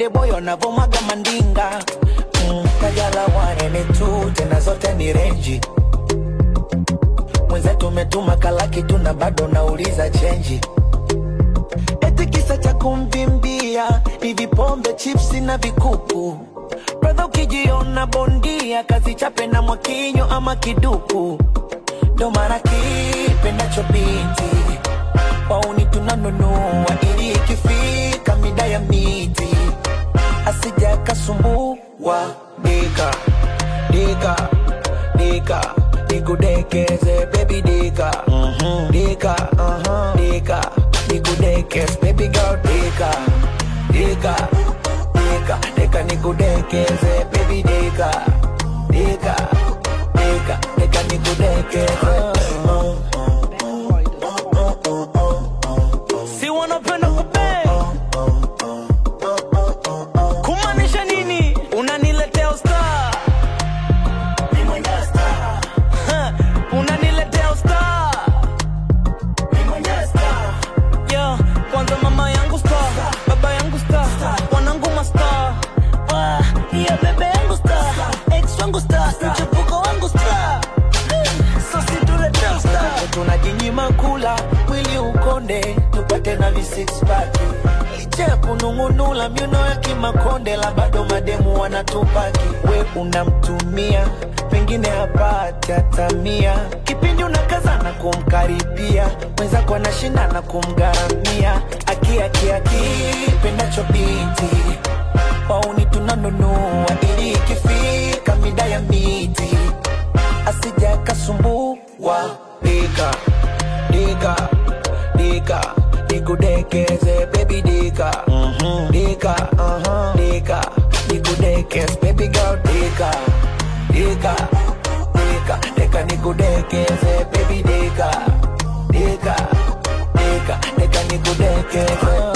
konde boyo navomaga mandinga. Kajala wane tu tena zote ni renji. Mwenzetu umetuma kalaki tuna bado nauliza chenji. Eti kisa cha kumvimbia ni vipombe, chipsi na vikuku. Brother ukijiona bondia kazi chape na mwakinyo ama kiduku. Ndo mara kipendacho binti wauni tunanunua ili ikifika mida ya miti asija kasumbua. Dika, dika, dika, nikudekeze baby dika. Dika, dika, nikudekeze baby girl dika. Dika, dika, dika nikudekeze baby dika. Dika, dika, dika nikudekeze. Si wanapenda kupe kumanisha nini? Unaniletea star, ni mwenye star. Unaniletea star, ni mwenye star. Yo, kwanza mama yangu star, baba yangu star, wanangu mastar. Yeah, bebe yangu star, ex wangu star, mchepuko wangu star. So si tuletea star. Tunajinyima kula, mwili ukonde, tupate na v6 pack. Licha kunungunula, miuno ya kimakonde, la bado mademu wanatupaki. We unamtumia, pengine hapati atamia. Kipindi unakaza na kumkaribia, mwenza kwa nashinda na kumgaramia. Aki, aki, aki, pendacho binti wauni tunanunua ili ikifika mida ya miti asija kasumbua. Dika, dika, dika, nikudekeze baby dika. Dika, dika, nikudekeze baby girl dika. Dika, dika, dika nikudekeze baby dika. Dika, dika, dika nikudekeze.